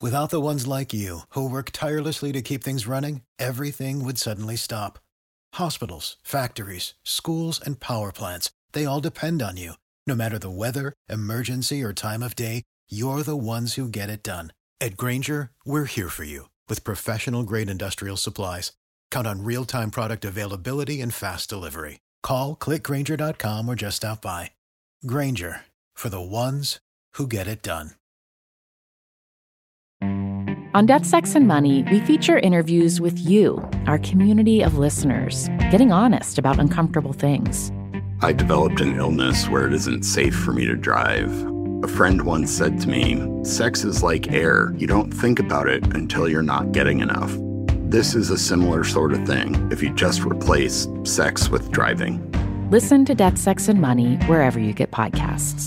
Without the ones like you, who work tirelessly to keep things running, everything would suddenly stop. Hospitals, factories, schools, and power plants, they all depend on you. No matter the weather, emergency, or time of day, you're the ones who get it done. At Grainger, we're here for you with professional-grade industrial supplies. Count on real-time product availability and fast delivery. Call, click Grainger.com, or just stop by. Grainger, for the ones who get it done. On Death, Sex, and Money, we feature interviews with you, our community of listeners, getting honest about uncomfortable things. I developed an illness where it isn't safe for me to drive. A friend once said to me, sex is like air. You don't think about it until you're not getting enough. This is a similar sort of thing if you just replace sex with driving. Listen to Death, Sex, and Money wherever you get podcasts.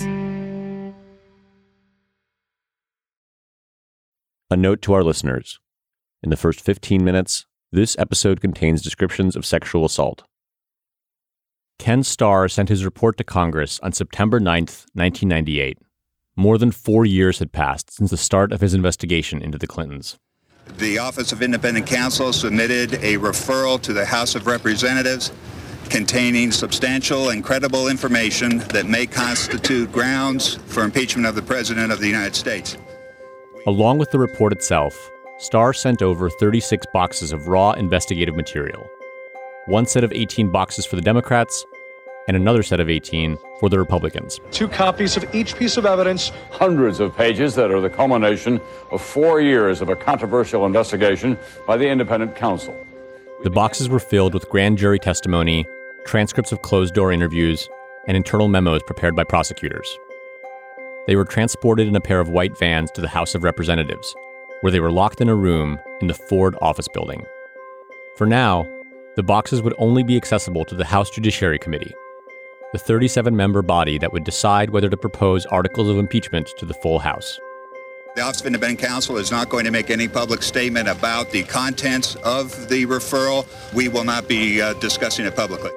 A note to our listeners. In the first 15 minutes, this episode contains descriptions of sexual assault. Ken Starr sent his report to Congress on September 9th, 1998. More than 4 years had passed since the start of his investigation into the Clintons. The Office of Independent Counsel submitted a referral to the House of Representatives containing substantial and credible information that may constitute grounds for impeachment of the President of the United States. Along with the report itself, Starr sent over 36 boxes of raw investigative material. One set of 18 boxes for the Democrats, and another set of 18 for the Republicans. 2 copies of each piece of evidence. Hundreds of pages that are the culmination of 4 years of a controversial investigation by the Independent Counsel. The boxes were filled with grand jury testimony, transcripts of closed-door interviews, and internal memos prepared by prosecutors. They were transported in a pair of white vans to the House of Representatives, where they were locked in a room in the Ford office building. For now, the boxes would only be accessible to the House Judiciary Committee, the 37-member body that would decide whether to propose articles of impeachment to the full House. The Office of Independent Counsel is not going to make any public statement about the contents of the referral. We will not be discussing it publicly.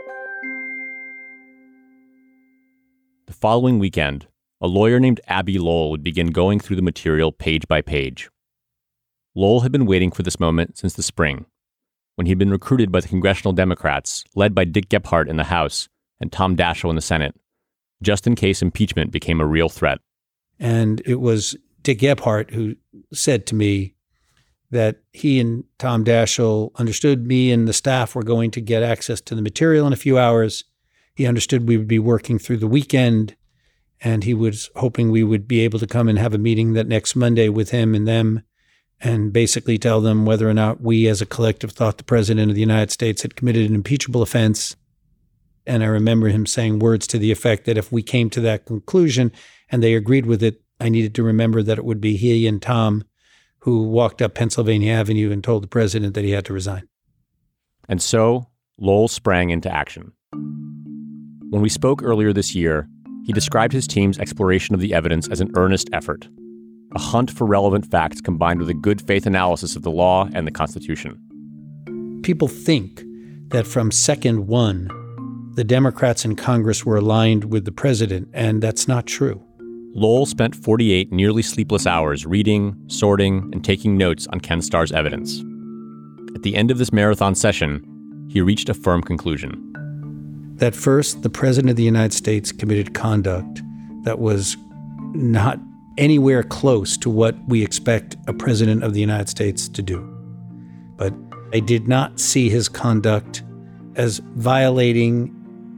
The following weekend, a lawyer named Abbe Lowell would begin going through the material page by page. Lowell had been waiting for this moment since the spring, when he'd been recruited by the congressional Democrats, led by Dick Gephardt in the House and Tom Daschle in the Senate, just in case impeachment became a real threat. And it was Dick Gephardt who said to me that he and Tom Daschle understood me and the staff were going to get access to the material in a few hours. He understood we would be working through the weekend, and he was hoping we would be able to come and have a meeting that next Monday with him and them and basically tell them whether or not we as a collective thought the President of the United States had committed an impeachable offense. And I remember him saying words to the effect that if we came to that conclusion and they agreed with it, I needed to remember that it would be he and Tom who walked up Pennsylvania Avenue and told the President that he had to resign. And so, Lowell sprang into action. When we spoke earlier this year, he described his team's exploration of the evidence as an earnest effort, a hunt for relevant facts combined with a good faith analysis of the law and the Constitution. People think that from second one, the Democrats in Congress were aligned with the president, and that's not true. Lowell spent 48 nearly sleepless hours reading, sorting, and taking notes on Ken Starr's evidence. At the end of this marathon session, he reached a firm conclusion. That first, the President of the United States committed conduct that was not anywhere close to what we expect a President of the United States to do. But I did not see his conduct as violating,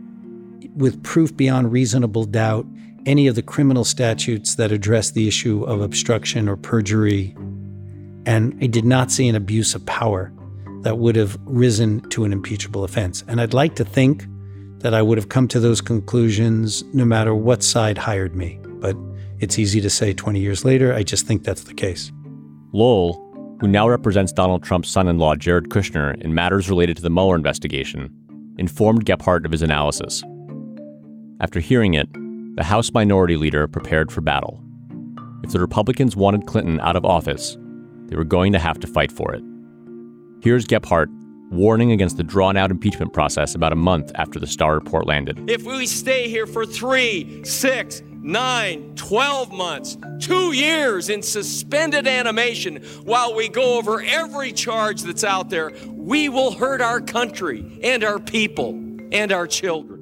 with proof beyond reasonable doubt, any of the criminal statutes that address the issue of obstruction or perjury. And I did not see an abuse of power that would have risen to an impeachable offense. And I'd like to think that I would have come to those conclusions no matter what side hired me. But it's easy to say 20 years later. I just think that's the case. Lowell, who now represents Donald Trump's son-in-law Jared Kushner in matters related to the Mueller investigation, informed Gephardt of his analysis. After hearing it, the House Minority Leader prepared for battle. If the Republicans wanted Clinton out of office, they were going to have to fight for it. Here's Gephardt warning against the drawn-out impeachment process about a month after the Starr report landed. If we stay here for 3, 6, 9, 12 months, 2 years in suspended animation while we go over every charge that's out there, we will hurt our country and our people and our children.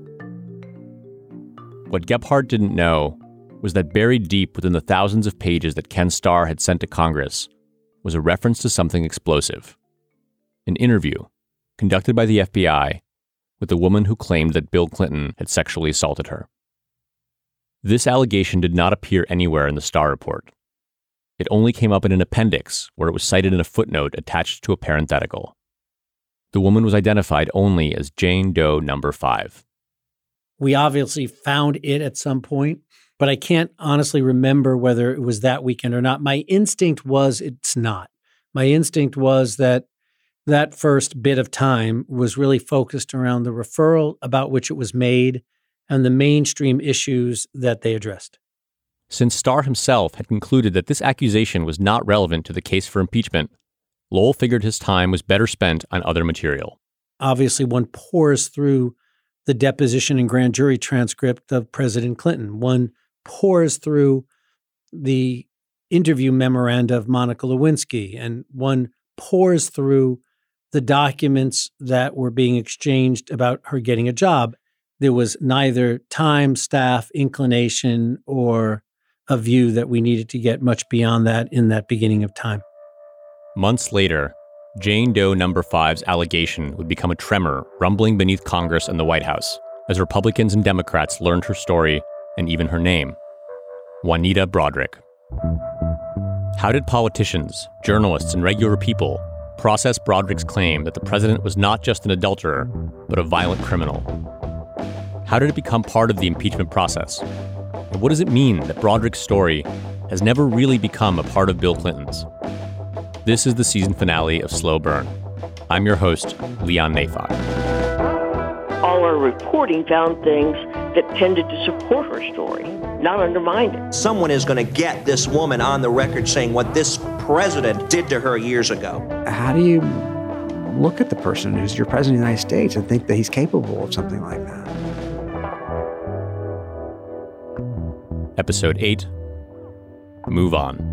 What Gephardt didn't know was that buried deep within the thousands of pages that Ken Starr had sent to Congress was a reference to something explosive. An interview conducted by the FBI with a woman who claimed that Bill Clinton had sexually assaulted her. This allegation did not appear anywhere in the Starr report. It only came up in an appendix where it was cited in a footnote attached to a parenthetical. The woman was identified only as Jane Doe number 5. We obviously found it at some point, but I can't honestly remember whether it was that weekend or not. My instinct was it's not. My instinct was that that first bit of time was really focused around the referral about which it was made and the mainstream issues that they addressed. Since Starr himself had concluded that this accusation was not relevant to the case for impeachment, Lowell figured his time was better spent on other material. Obviously, one pours through the deposition and grand jury transcript of President Clinton. One pours through the interview memoranda of Monica Lewinsky, and one pours through the documents that were being exchanged about her getting a job. There was neither time, staff, inclination, or a view that we needed to get much beyond that in that beginning of time. Months later, Jane Doe number 5's allegation would become a tremor rumbling beneath Congress and the White House as Republicans and Democrats learned her story and even her name, Juanita Broaddrick. How did politicians, journalists, and regular people process Broaddrick's claim that the president was not just an adulterer, but a violent criminal? How did it become part of the impeachment process? And what does it mean that Broaddrick's story has never really become a part of Bill Clinton's? This is the season finale of Slow Burn. I'm your host, Leon Neyfakh. All our reporting found things that tended to support her story, not undermine it. Someone is going to get this woman on the record saying what this president did to her years ago. How do you look at the person who's your president of the United States and think that he's capable of something like that? Episode 8, Move On.